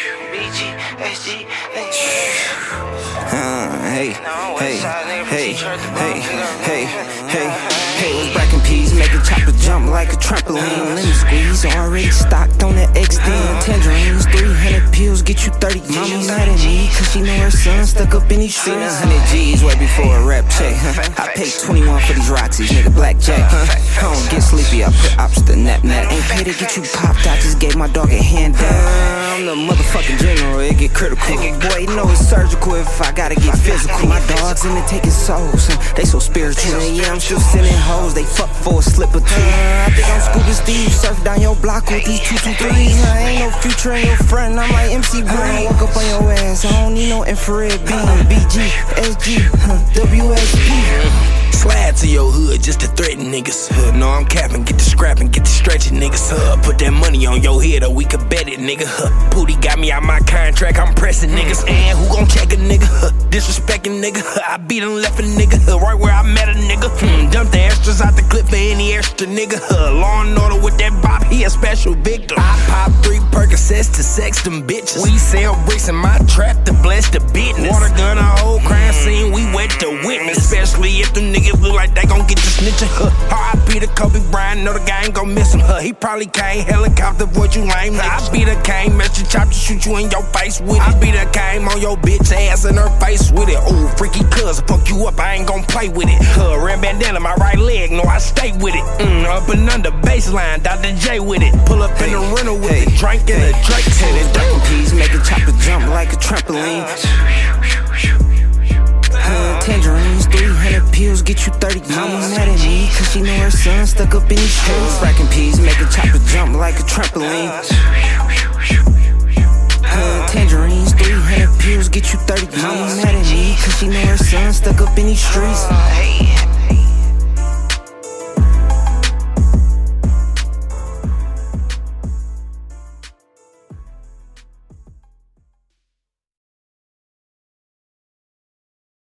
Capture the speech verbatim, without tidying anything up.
B G, S G, Uh, hey, hey, hey, hey, hey, hey, hey, was bracking peas, making chopper jump like a trampoline. Let me squeeze, already stocked on the X D. Tangerines, three hundred pills, get you thirty G's. Mama mad at me, cause she know her son stuck up in these streets. one hundred G's way before a rap check. I paid twenty-one for these Roxys, nigga, blackjack. I don't get sleepy, I put ops to nap nap. Ain't paid to get you popped, I just gave my dog a hand down. I'm the motherfucking general, it get critical. Boy, you know it's surgical if I gotta get physical. My dogs in the taking souls, they so spiritual. Yeah, I'm still sending hoes, they fuck for a slip or two. I think I'm Scuba Steve, surf down your block with these two two threes. I ain't no future in your front, I'm like M C Green. Walk up on your ass, I don't need no infrared beam. B G, S G, W S P. Slide to your hood just to threaten niggas. Huh, no, I'm capping, get the scrapping, get the stretching niggas. Huh, put that money on your head or we could bet it, nigga. Huh, Pooty got me out my contract, I'm pressing niggas. And who gon' check a nigga? Huh, disrespecting nigga. Huh, I beat and left a nigga. Huh, right where I met a nigga. Hmm, dump the extras out the clip for any extra nigga. Huh, Law and Order with that bop, he a special victim. I pop three Percocets to sex them bitches. We sell bricks in my trap to bless the business. Water gun, a whole crime scene, we wet the witness. Especially if them niggas look like they gon' get you snitching. Huh, R I P to Kobe Bryant, know the guy ain't gon' miss him. Huh, he probably came helicopter, boy, you lame. Huh, I be the king, Mister Chop to shoot you in your face with it. I be the king on your bitch ass in her face with it. Ooh, freaky cuz, fuck you up, I ain't gon' play with it. Huh, red bandana, my right leg, no, I stay with it. Mm, up and under, baseline, Doctor J with it. Pull up in the rental with hey, the drink and hey, the Drake. Hey, they bracking peas, making chopper jump like a trampoline. Uh, tangerines, three hundred pills, get you thirty G's. Mama mad at me, cause she know her son stuck up in these streets. Bracking peas, making chopper jump like a trampoline. Uh, tangerines, three hundred pills, get you thirty G's. Mama mad at me, cause she know her son stuck up in these streets.